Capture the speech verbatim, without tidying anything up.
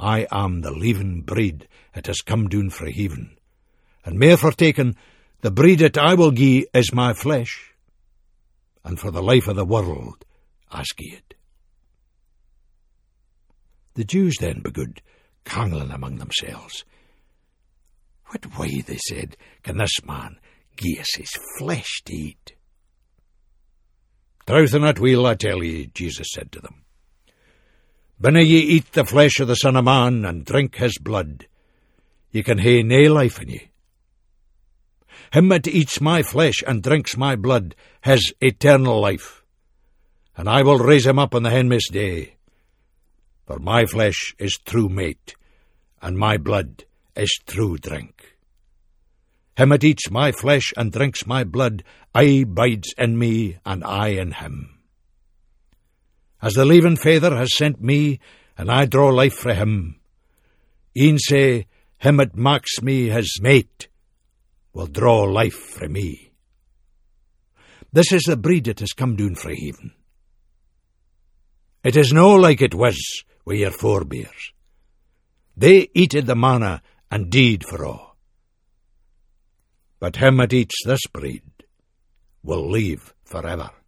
I am the leaven breed that has come down frae heaven, and mair fortaken, the breed that I will gie is my flesh, and for the life of the world as gie it. The Jews then begood cangling among themselves. What way, they said, can this man gie us his flesh to eat? Truth and it will, I tell ye, Jesus said to them. Binna ye eat the flesh of the Son of Man and drink his blood, ye can hae nae life in ye. Him that eats my flesh and drinks my blood has eternal life, and I will raise him up on the henmist day. For my flesh is true meat, and my blood is true drink. Him that eats my flesh and drinks my blood, aye bides in me, and I in him. As the leaven Father has sent me, and I draw life frae him, e'en say, him that maks me his mate will draw life frae me. This is the breed that has come down frae heaven. It is no like it was wi' your forebears. They eated the manna and died for a'. But him that eats this breed will live forever.